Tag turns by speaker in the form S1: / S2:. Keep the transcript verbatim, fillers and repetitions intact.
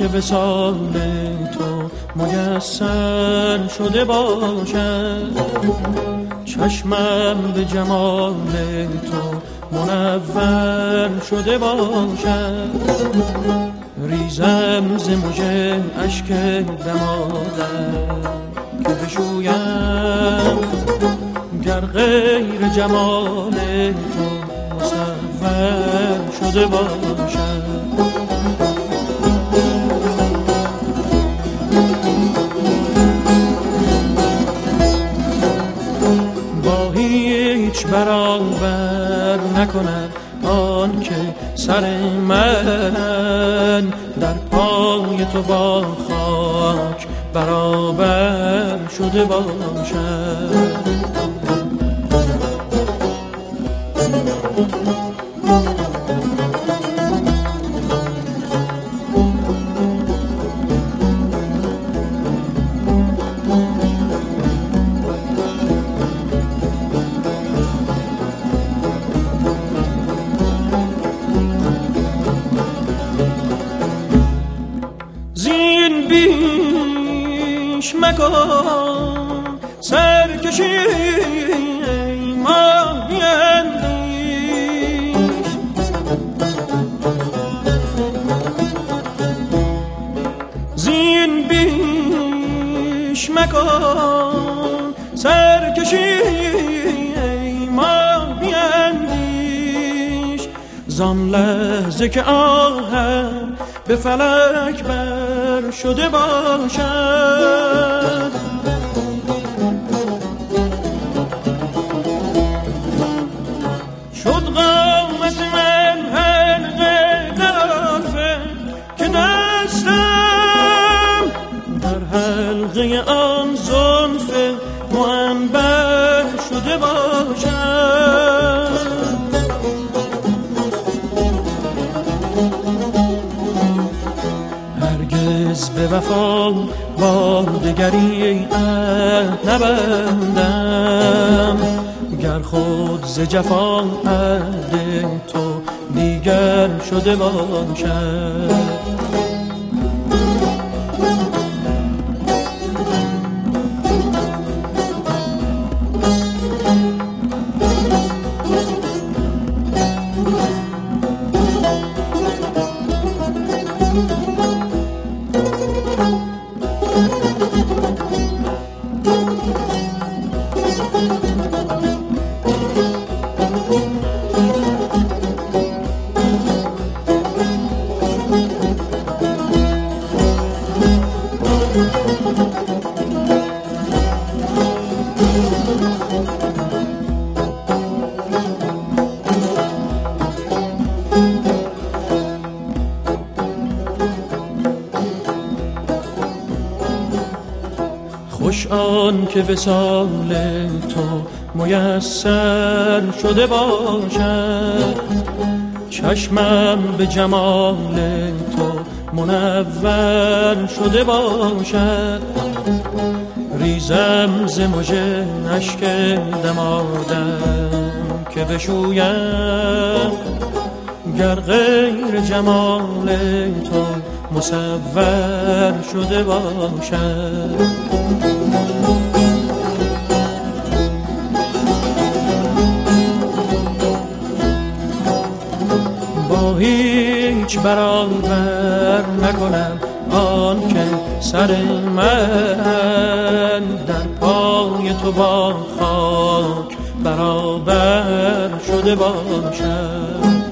S1: که وصال تو میسر شده باشد، چشمم به جمال تو منور شده باشد، ریزم ز مژه اشک دمادم که بشویم، گر غیر جمال تو مصور شده باشد. با هیچ برابر نکند آن که سر من در پای تو با خاک برابر شده باشد. زین بیش مکن سرکشی ما بیندیش، زین بیش مکن سرکشی ما بیندیش، زان لحظه که آهم به فلک بر شده باشد، شد قامت من حلقه در آلفه که دستم در حلقه آن زلف معنبر شده باشد. هرگز به وفا با دگری عهد نبندم، گر خود ز جفا عهد تو دیگر شده باشد. خوش آن که وصال تو میسر شده باشد، چشمم به جمال تو منور شده باشد، ریزم ز مژه اشک دمادم که بشویم، گر غیر جمال تو مصور شده باشد. با هیچ برابر نکنم آن که سر من در پای تو با خاک برابر شده باشد.